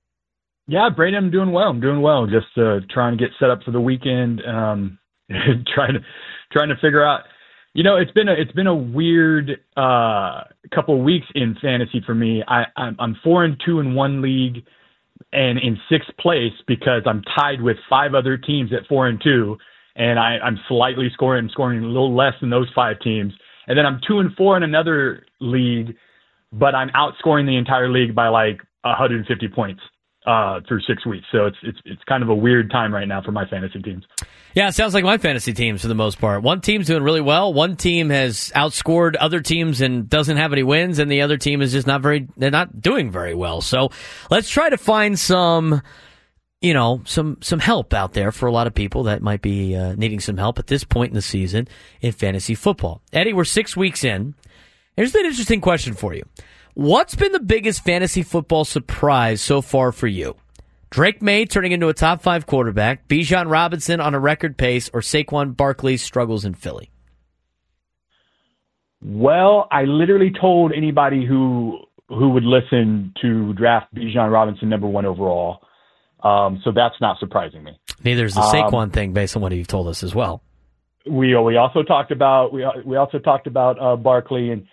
Yeah, Brady, I'm doing well. I'm doing well. Just uh, trying to get set up for the weekend. Um, trying to trying to figure out. You know, it's been a it's been a weird uh, couple of weeks in fantasy for me. I, I'm, I'm four and two in one league. And in sixth place because I'm tied with five other teams at four and two, and I, I'm slightly scoring, scoring a little less than those five teams. And then I'm two and four in another league, but I'm outscoring the entire league by like one hundred fifty points uh, through six weeks. So it's it's it's kind of a weird time right now for my fantasy teams. Yeah, it sounds like my fantasy teams for the most part. One team's doing really well. One team has outscored other teams and doesn't have any wins, and the other team is just not very, they're not doing very well. So let's try to find some, you know, some, some help out there for a lot of people that might be uh, needing some help at this point in the season in fantasy football. Eddie, we're six weeks in. Here's an interesting question for you. What's been the biggest fantasy football surprise so far for you? Drake May turning into a top five quarterback, Bijan Robinson on a record pace, or Saquon Barkley's struggles in Philly? Well, I literally told anybody who who would listen to draft Bijan Robinson number one overall. Um, so that's not surprising me. Neither is the Saquon um, thing, based on what you've told us as well. We we also talked about we we also talked about uh, Barkley and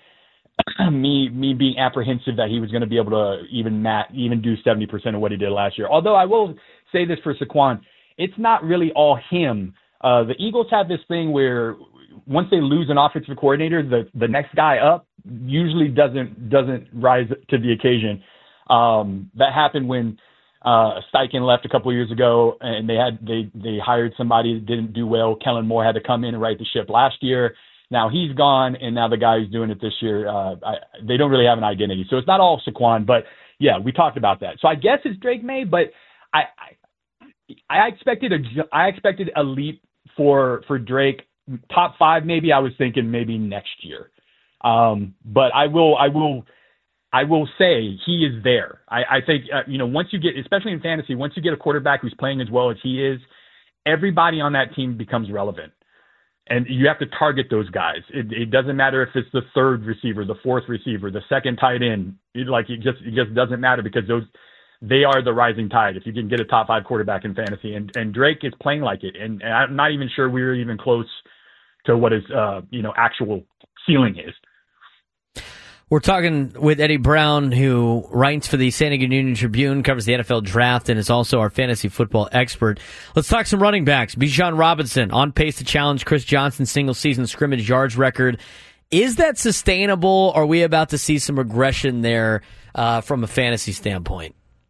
me me being apprehensive that he was going to be able to even mat even do seventy percent of what he did last year. Although I will say this for Saquon, it's not really all him. Uh, the Eagles have this thing where once they lose an offensive coordinator, the the next guy up usually doesn't doesn't rise to the occasion. Um, that happened when uh, Steichen left a couple of years ago, and they had they they hired somebody that didn't do well. Kellen Moore had to come in and right the ship last year. Now he's gone, and now the guy who's doing it this year, uh, I, they don't really have an identity. So it's not all Saquon, but yeah, we talked about that. So I guess it's Drake May, but I I, I expected a I expected a leap for for Drake. Top five, maybe. I was thinking maybe next year. Um, but I will, I will, I will say he is there. I, I think, uh, you know, once you get, especially in fantasy, once you get a quarterback who's playing as well as he is, everybody on that team becomes relevant. And you have to target those guys. It, it doesn't matter if it's the third receiver, the fourth receiver, the second tight end. It, like it just, it just doesn't matter because those, they are the rising tide. If you can get a top five quarterback in fantasy, and, and Drake is playing like it. And, and I'm not even sure we were even close to what his, uh, you know, actual ceiling is. We're talking with Eddie Brown, who writes for the San Diego Union Tribune, covers the N F L draft, and is also our fantasy football expert. Let's talk some running backs. Bijan Robinson on pace to challenge Chris Johnson's single-season scrimmage yards record. Is that sustainable? Or are we about to see some regression there uh, from a fantasy standpoint?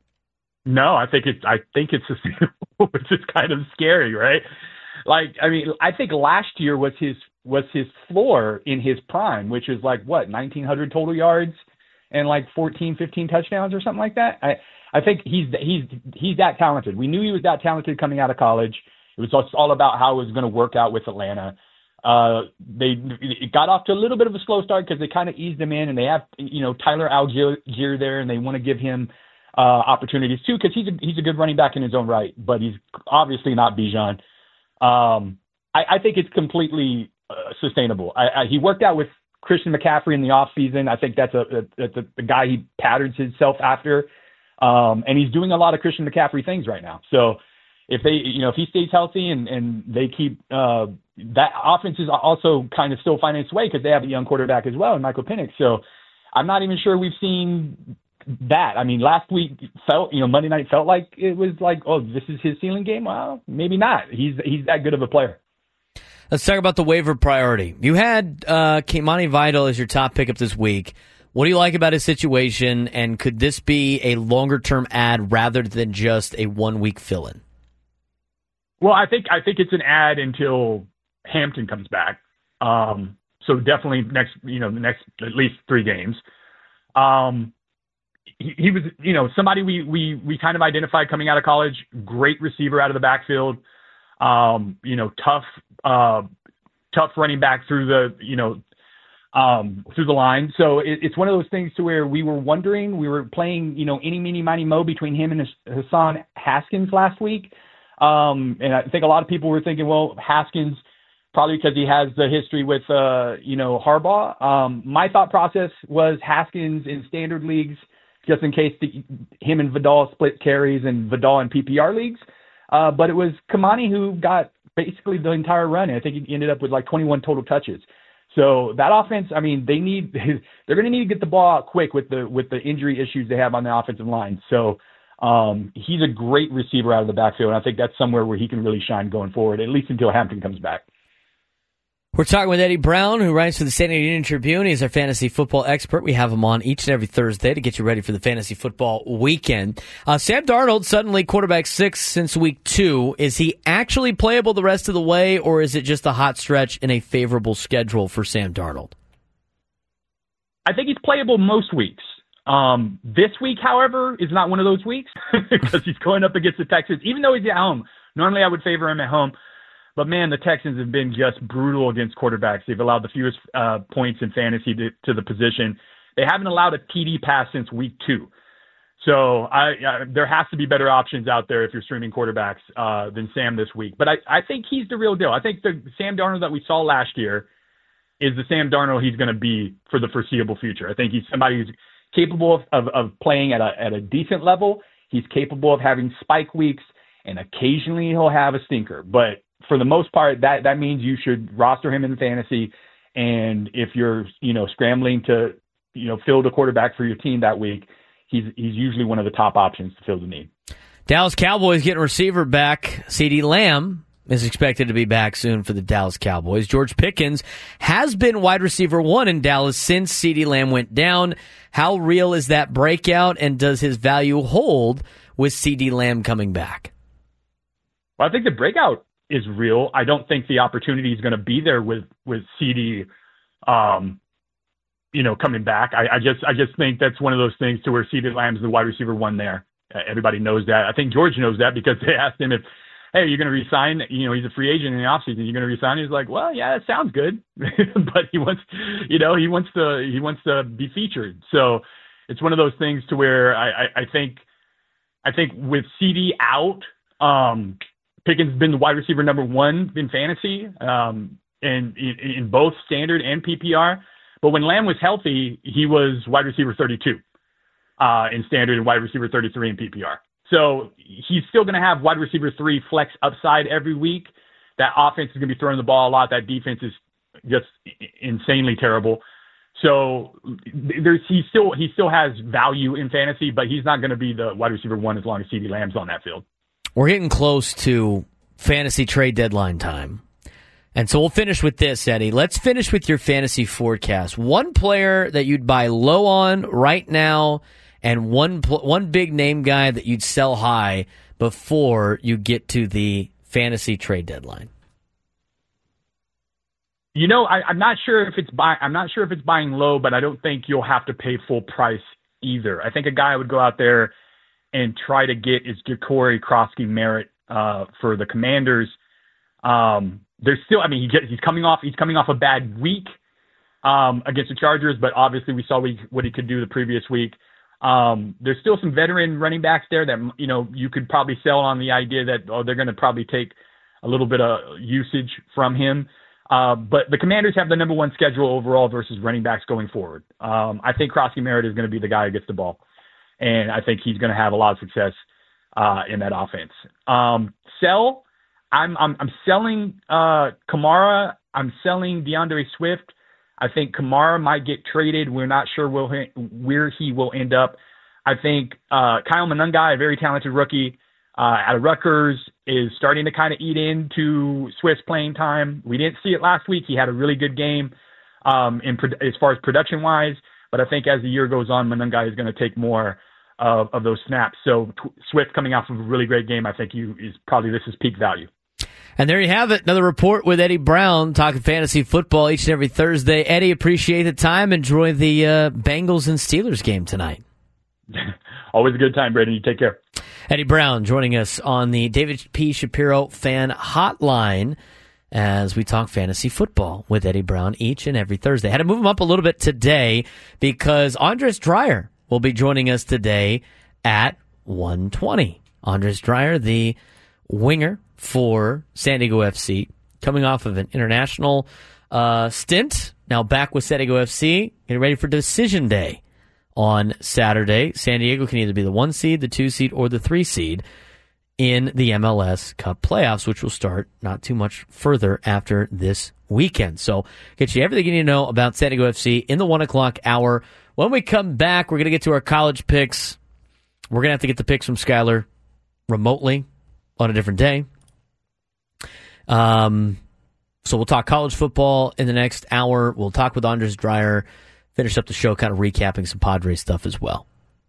No, I think it's I think it's sustainable, which is kind of scary, right? Like, I mean, I think last year was his was his floor in his prime, which is like, what, nineteen hundred total yards and like fourteen, fifteen touchdowns or something like that. I, I think he's he's he's that talented. We knew he was that talented coming out of college. It was all about how it was going to work out with Atlanta. Uh, they it got off to a little bit of a slow start because they kind of eased him in, and they have, you know, Tyler Algier there, and they want to give him uh, opportunities too because he's a, he's a good running back in his own right, but he's obviously not Bijan. Um, I, I think it's completely uh, sustainable. I, I, he worked out with Christian McCaffrey in the offseason. I think that's a, a, that's a the guy he patterns himself after. Um, and he's doing a lot of Christian McCaffrey things right now. So if they, you know, if he stays healthy and, and they keep, uh, that offense is also kind of still finding its way because they have a young quarterback as well in Michael Penix. So I'm not even sure we've seen that. I mean, last week felt, you know, Monday night felt like it was like, oh, this is his ceiling game. Well, maybe not. He's he's that good of a player. Let's talk about the waiver priority. You had uh, Kimani Vidal as your top pickup this week. What do you like about his situation, and could this be a longer-term ad rather than just a one-week fill-in? Well, I think I think it's an ad until Hampton comes back. Um, so definitely next, you know, the next at least three games. Um, He, he was, you know, somebody we, we, we kind of identified coming out of college, great receiver out of the backfield, um, you know, tough, uh, tough running back through the, you know, um, through the line. So it, it's one of those things to where we were wondering, we were playing, you know, any, meeny, miny, mo between him and Hassan Haskins last week. Um, and I think a lot of people were thinking, well, Haskins, probably because he has the history with, uh, you know, Harbaugh. Um, my thought process was Haskins in standard leagues, just in case the, him and Vidal split carries and Vidal in P P R leagues. Uh, but it was Kimani who got basically the entire run. I think he ended up with like twenty-one total touches. So that offense, I mean, they need, they're going to need to get the ball out quick with the, with the injury issues they have on the offensive line. So um, he's a great receiver out of the backfield. And I think that's somewhere where he can really shine going forward, at least until Hampton comes back. We're talking with Eddie Brown, who writes for the San Diego Union Tribune. He's our fantasy football expert. We have him on each and every Thursday to get you ready for the fantasy football weekend. Uh, Sam Darnold, suddenly quarterback six since week two. Is he actually playable the rest of the way, or is it just a hot stretch in a favorable schedule for Sam Darnold? I think he's playable most weeks. Um, this week, however, is not one of those weeks because he's going up against the Texans, even though he's at home. Normally I would favor him at home. But, man, the Texans have been just brutal against quarterbacks. They've allowed the fewest uh, points in fantasy to, to the position. They haven't allowed a T D pass since week two. So I, I, there has to be better options out there if you're streaming quarterbacks uh, than Sam this week. But I, I think he's the real deal. I think the Sam Darnold that we saw last year is the Sam Darnold he's going to be for the foreseeable future. I think he's somebody who's capable of, of, of playing at a, at a decent level. He's capable of having spike weeks, and occasionally he'll have a stinker. But for the most part, that, that means you should roster him in fantasy. And if you're, you know, scrambling to, you know, fill the quarterback for your team that week, he's he's usually one of the top options to fill the need. Dallas Cowboys getting a receiver back. CeeDee Lamb is expected to be back soon for the Dallas Cowboys. George Pickens has been wide receiver one in Dallas since CeeDee Lamb went down. How real is that breakout, and does his value hold with CeeDee Lamb coming back? Well, I think the breakout is real. I don't think the opportunity is going to be there with with CeeDee, um, you know, coming back. I, I just I just think that's one of those things to where CeeDee Lamb's the wide receiver one there. Uh, everybody knows that. I think George knows that because they asked him if, hey, you're going to resign. You know, he's a free agent in the offseason. You're going to resign. He's like, well, yeah, that sounds good, but he wants, you know, he wants to he wants to be featured. So it's one of those things to where I I, I think I think with CeeDee out, um, Pickens has been the wide receiver number one in fantasy, um, and in, in both standard and P P R. But when Lamb was healthy, he was wide receiver thirty-two uh, in standard and wide receiver thirty-three in P P R. So he's still going to have wide receiver three flex upside every week. That offense is going to be throwing the ball a lot. That defense is just insanely terrible. So there's he still he still has value in fantasy, but he's not going to be the wide receiver one as long as CeeDee Lamb's on that field. We're getting close to fantasy trade deadline time. And so we'll finish with this, Eddie. Let's finish with your fantasy forecast. One player that you'd buy low on right now, and one one big name guy that you'd sell high before you get to the fantasy trade deadline. You know, I, I'm not sure if it's buy. I'm not sure if it's buying low, but I don't think you'll have to pay full price either. I think a guy would go out there and try to get is Ja'Cory Krosky Merritt uh, for the Commanders. Um, there's still, I mean, he get, he's coming off, he's coming off a bad week um, against the Chargers, but obviously we saw we, what he could do the previous week. Um, there's still some veteran running backs there that, you know, you could probably sell on the idea that, oh, they're going to probably take a little bit of usage from him. Uh, but the Commanders have the number one schedule overall versus running backs going forward. Um, I think Krosky Merritt is going to be the guy who gets the ball. And I think he's going to have a lot of success uh, in that offense. Um, sell, I'm I'm, I'm selling uh, Kamara. I'm selling DeAndre Swift. I think Kamara might get traded. We're not sure will he, where he will end up. I think uh, Kyle Monangai, a very talented rookie uh, out of Rutgers, is starting to kind of eat into Swift's playing time. We didn't see it last week. He had a really good game um, in as far as production-wise. But I think as the year goes on, Monangai is going to take more of, of those snaps. So t- Swift coming off of a really great game, I think you is probably this is peak value. And there you have it. Another report with Eddie Brown talking fantasy football each and every Thursday. Eddie, appreciate the time. Enjoy the uh, Bengals and Steelers game tonight. Always a good time, Brandon. You take care. Eddie Brown joining us on the David P. Shapiro Fan Hotline as we talk fantasy football with Eddie Brown each and every Thursday. Had to move him up a little bit today because Andres Dreyer will be joining us today at one twenty. Andres Dreyer, the winger for San Diego F C, coming off of an international uh, stint, now back with San Diego F C, getting ready for Decision Day on Saturday. San Diego can either be the one seed, the two seed, or the three seed in the M L S Cup playoffs, which will start not too much further after this weekend. So get you everything you need to know about San Diego F C in the one o'clock hour. When we come back, we're going to get to our college picks. We're going to have to get the picks from Skyler remotely on a different day. Um, so we'll talk college football in the next hour. We'll talk with Andres Dreyer, finish up the show kind of recapping some Padres stuff as well.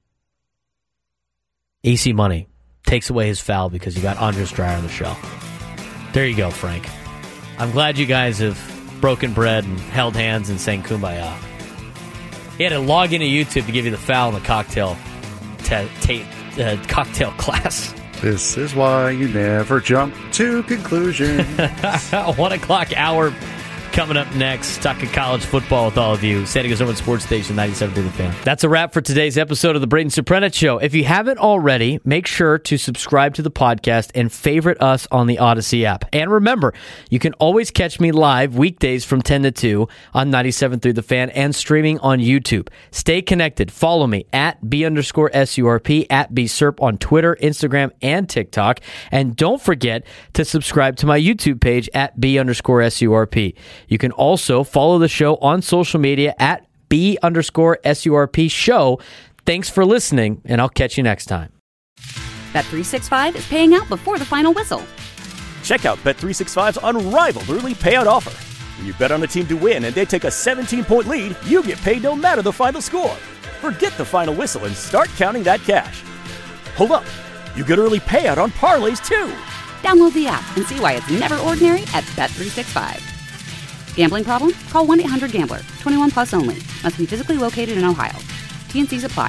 Easy money takes away his foul because you got Andres Dreyer on the show. There you go, Frank. I'm glad you guys have broken bread and held hands and sang Kumbaya. He had to log into YouTube to give you the foul in the cocktail t- t- uh, cocktail class. This is why you never jump to conclusions. One o'clock hour coming up next, talking college football with all of you. San Diego Zone Sports Station ninety-seven point three The Fan. That's a wrap for today's episode of the Braden Soprenet Show. If you haven't already, make sure to subscribe to the podcast and favorite us on the Odyssey app. And remember, you can always catch me live weekdays from ten to two on ninety-seven point three The Fan and streaming on YouTube. Stay connected. Follow me at B underscore S U R P, at B S U R P on Twitter, Instagram, and TikTok. And don't forget to subscribe to my YouTube page at B underscore S U R P. You can also follow the show on social media at B underscore S U R P show. Thanks for listening, and I'll catch you next time. Bet three sixty-five is paying out before the final whistle. Check out Bet three sixty-five's unrivaled early payout offer. When you bet on a team to win and they take a seventeen-point lead, you get paid no matter the final score. Forget the final whistle and start counting that cash. Hold up. You get early payout on parlays, too. Download the app and see why it's never ordinary at Bet three sixty-five. Gambling problem? Call one eight hundred gambler. twenty-one plus only. Must be physically located in Ohio. T N Cs apply.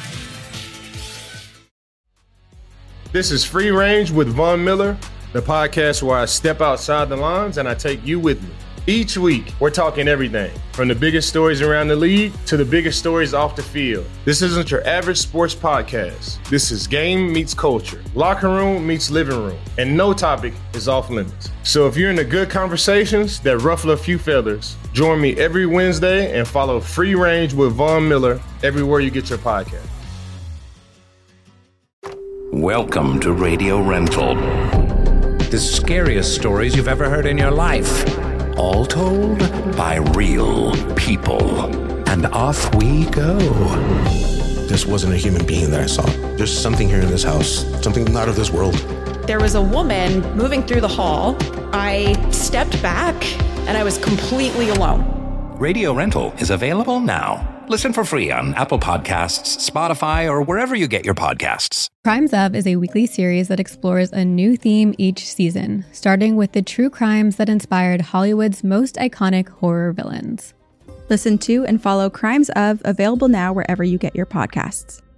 This is Free Range with Von Miller, the podcast where I step outside the lines and I take you with me. Each week, we're talking everything from the biggest stories around the league to the biggest stories off the field. This isn't your average sports podcast. This is game meets culture, locker room meets living room, and no topic is off limits. So if you're into good conversations that ruffle a few feathers, join me every Wednesday and follow Free Range with Von Miller everywhere you get your podcast. Welcome to Radio Rental. The scariest stories you've ever heard in your life. All told by real people. And off we go. This wasn't a human being that I saw. There's something here in this house, something not of this world. There was a woman moving through the hall. I stepped back and I was completely alone. Radio Rental is available now. Listen for free on Apple Podcasts, Spotify, or wherever you get your podcasts. Crimes Of is a weekly series that explores a new theme each season, starting with the true crimes that inspired Hollywood's most iconic horror villains. Listen to and follow Crimes Of, available now wherever you get your podcasts.